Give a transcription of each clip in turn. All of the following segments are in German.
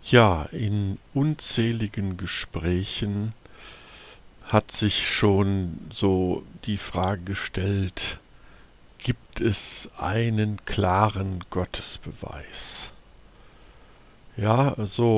Ja, in unzähligen Gesprächen hat sich schon so die Frage gestellt, gibt es einen klaren Gottesbeweis? Ja,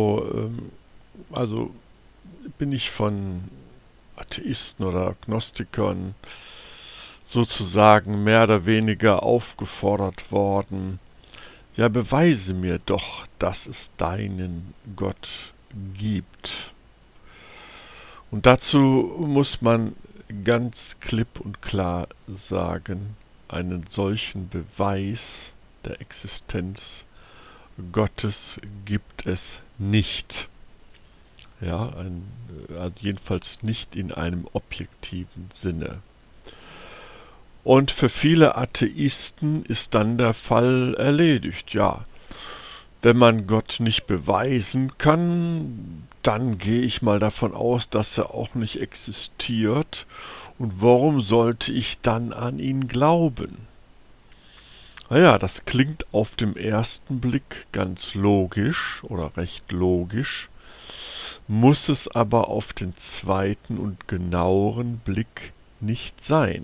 also bin ich von Atheisten oder Gnostikern sozusagen mehr oder weniger aufgefordert worden, ja, beweise mir doch, dass es deinen Gott gibt. Und dazu muss man ganz klipp und klar sagen, einen solchen Beweis der Existenz Gottes gibt es nicht. Ja, also jedenfalls nicht in einem objektiven Sinne. Und für viele Atheisten ist dann der Fall erledigt. Ja, wenn man Gott nicht beweisen kann, dann gehe ich mal davon aus, dass er auch nicht existiert. Und warum sollte ich dann an ihn glauben? Naja, das klingt auf dem ersten Blick ganz logisch oder recht logisch, muss es aber auf den zweiten und genaueren Blick nicht sein.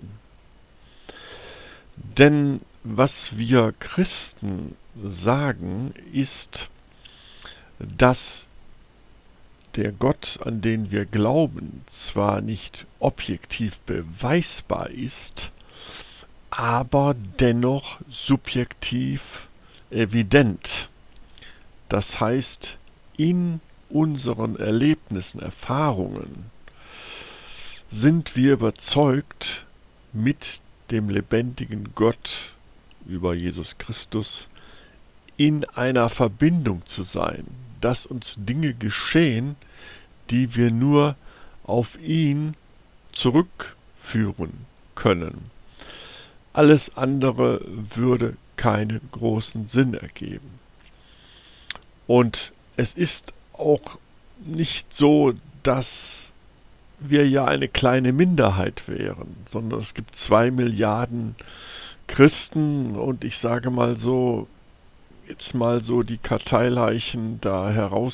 Denn was wir Christen sagen, ist, dass der Gott, an den wir glauben, zwar nicht objektiv beweisbar ist, aber dennoch subjektiv evident. Das heißt, in unseren Erlebnissen, Erfahrungen sind wir überzeugt, mit dem lebendigen Gott über Jesus Christus in einer Verbindung zu sein, dass uns Dinge geschehen, die wir nur auf ihn zurückführen können. Alles andere würde keinen großen Sinn ergeben. Und es ist auch nicht so, dass wir ja eine kleine Minderheit wären, sondern es gibt 2 Milliarden Christen und ich sage mal so, jetzt mal so die Karteileichen da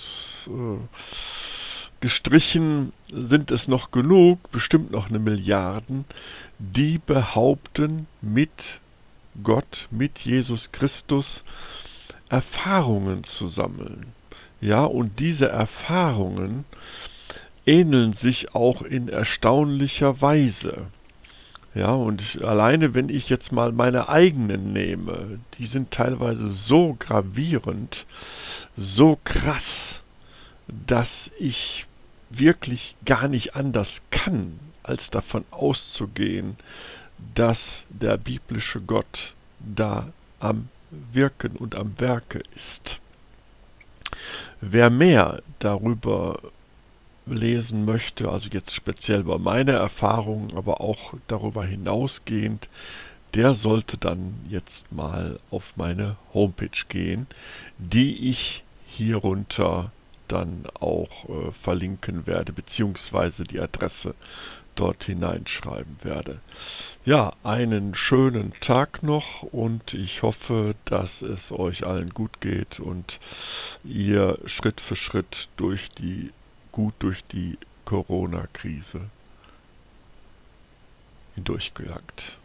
herausgestrichen, sind es noch genug, bestimmt noch 1 Milliarden, die behaupten, mit Gott, mit Jesus Christus Erfahrungen zu sammeln. Ja, und diese Erfahrungen ähneln sich auch in erstaunlicher Weise. Ja, und alleine wenn ich jetzt mal meine eigenen nehme, die sind teilweise so gravierend, so krass, dass ich wirklich gar nicht anders kann, als davon auszugehen, dass der biblische Gott da am Wirken und am Werke ist. Wer mehr darüber lesen möchte, also jetzt speziell über meine Erfahrungen, aber auch darüber hinausgehend, der sollte dann jetzt mal auf meine Homepage gehen, die ich hierunter dann auch verlinken werde, beziehungsweise die Adresse dort hineinschreiben werde. Ja, einen schönen Tag noch und ich hoffe, dass es euch allen gut geht und ihr Schritt für Schritt gut durch die Corona-Krise hindurchgelangt.